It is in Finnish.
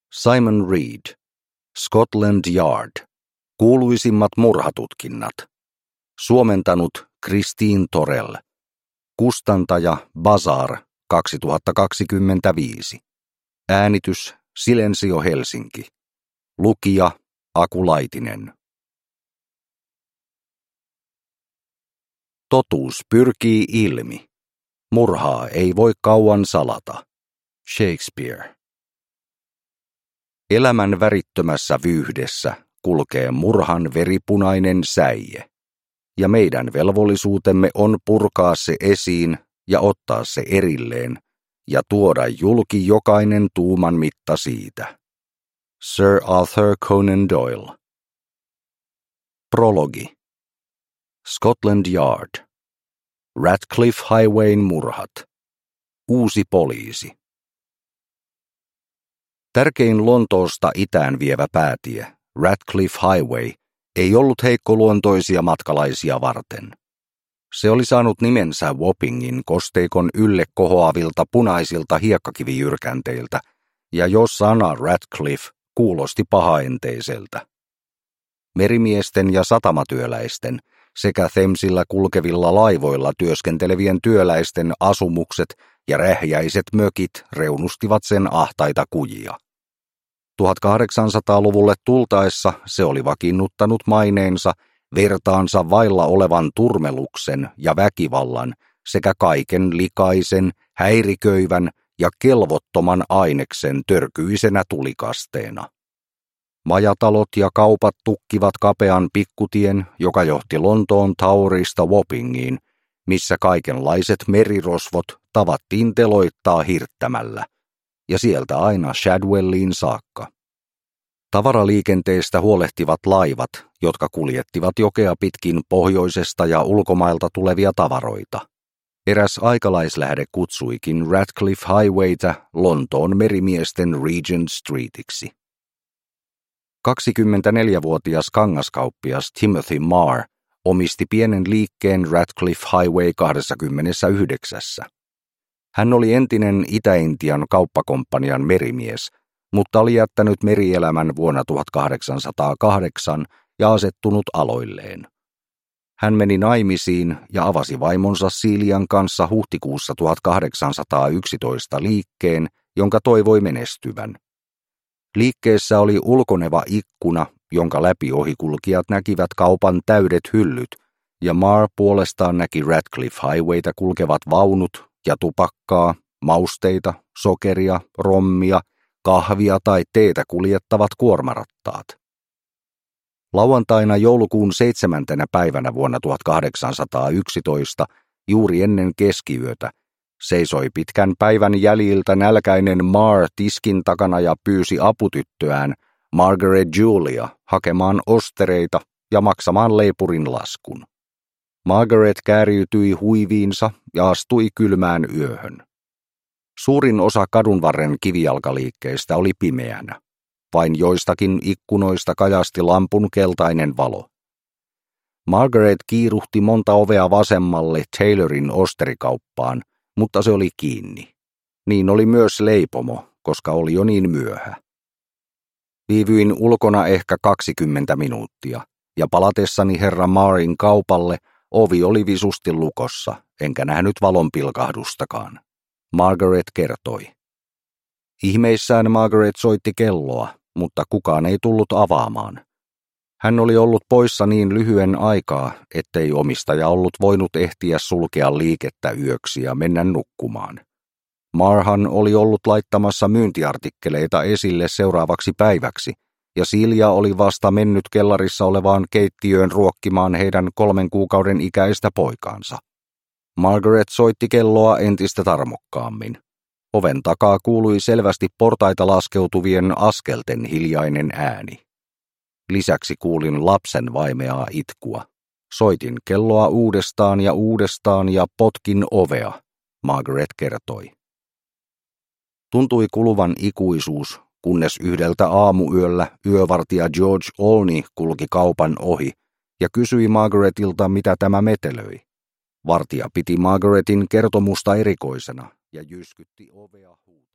Simon Reed, Scotland Yard, kuuluisimmat murhatutkinnat. Suomentanut Christine Torell. Kustantaja Bazar 2025. Äänitys Silensio Helsinki. Lukija Aku Laitinen. Totuus pyrkii ilmi. Murhaa ei voi kauan salata. Shakespeare. Elämän värittömässä vyyhdessä kulkee murhan veripunainen säie, ja meidän velvollisuutemme on purkaa se esiin ja ottaa se erilleen ja tuoda julki jokainen tuuman mitta siitä. Sir Arthur Conan Doyle. Prologi. Scotland Yard. Ratcliffe Highwayn murhat. Uusi poliisi. Tärkein Lontoosta itään vievä päätie, Ratcliffe Highway, ei ollut heikkoluontoisia matkalaisia varten. Se oli saanut nimensä Wappingin kosteikon ylle kohoavilta punaisilta hiekkakivijyrkänteiltä, ja jo sana Ratcliffe kuulosti pahaenteiseltä. Merimiesten ja satamatyöläisten sekä Themsillä kulkevilla laivoilla työskentelevien työläisten asumukset ja rähjäiset mökit reunustivat sen ahtaita kujia. 1800-luvulle tultaessa se oli vakiinnuttanut maineensa vertaansa vailla olevan turmeluksen ja väkivallan sekä kaiken likaisen, häiriköivän ja kelvottoman aineksen törkyisenä tulikasteena. Majatalot ja kaupat tukkivat kapean pikkutien, joka johti Lontoon Towerista Wappingiin, missä kaikenlaiset merirosvot tavattiin teloittaa hirttämällä, ja sieltä aina Shadwelliin saakka. Tavaraliikenteestä huolehtivat laivat, jotka kuljettivat jokea pitkin pohjoisesta ja ulkomailta tulevia tavaroita. Eräs aikalaislähde kutsuikin Ratcliffe Highwayta Lontoon merimiesten Regent Streetiksi. 24-vuotias kangaskauppias Timothy Marr omisti pienen liikkeen Ratcliffe Highway 29. Hän oli entinen Itä-Intian kauppakomppanian merimies, mutta oli jättänyt merielämän vuonna 1808 ja asettunut aloilleen. Hän meni naimisiin ja avasi vaimonsa Celian kanssa huhtikuussa 1811 liikkeen, jonka toivoi menestyvän. Liikkeessä oli ulkoneva ikkuna, jonka läpi ohikulkijat näkivät kaupan täydet hyllyt, ja Marr puolestaan näki Ratcliffe Highwayta kulkevat vaunut ja tupakkaa, mausteita, sokeria, rommia, kahvia tai teetä kuljettavat kuormarattaat. Lauantaina joulukuun 7. päivänä vuonna 1811, juuri ennen keskiyötä, seisoi pitkän päivän jäljiltä nälkäinen Marr tiskin takana ja pyysi aputyttöään, Margaret Julia, hakemaan ostereita ja maksamaan leipurin laskun. Margaret kääriytyi huiviinsa ja astui kylmään yöhön. Suurin osa kadunvarren kivijalkaliikkeistä oli pimeänä. Vain joistakin ikkunoista kajasti lampun keltainen valo. Margaret kiiruhti monta ovea vasemmalle Taylorin osterikauppaan, mutta se oli kiinni. Niin oli myös leipomo, koska oli jo niin myöhä. Viivyin ulkona ehkä 20 minuuttia, ja palatessani herra Marrin kaupalle ovi oli visusti lukossa, enkä nähnyt valon pilkahdustakaan. Margaret kertoi. Ihmeissään Margaret soitti kelloa, mutta kukaan ei tullut avaamaan. Hän oli ollut poissa niin lyhyen aikaa, ettei omistaja ollut voinut ehtiä sulkea liikettä yöksi ja mennä nukkumaan. Marhan oli ollut laittamassa myyntiartikkeleita esille seuraavaksi päiväksi, ja Silja oli vasta mennyt kellarissa olevaan keittiöön ruokkimaan heidän 3 kuukauden ikäistä poikaansa. Margaret soitti kelloa entistä tarmokkaammin. Oven takaa kuului selvästi portaita laskeutuvien askelten hiljainen ääni. Lisäksi kuulin lapsen vaimeaa itkua. Soitin kelloa uudestaan ja potkin ovea, Margaret kertoi. Tuntui kuluvan ikuisuus, kunnes yhdeltä aamuyöllä yövartija George Olney kulki kaupan ohi ja kysyi Margaretilta, mitä tämä metelöi. Vartija piti Margaretin kertomusta erikoisena ja jyskytti ovea huutamalla.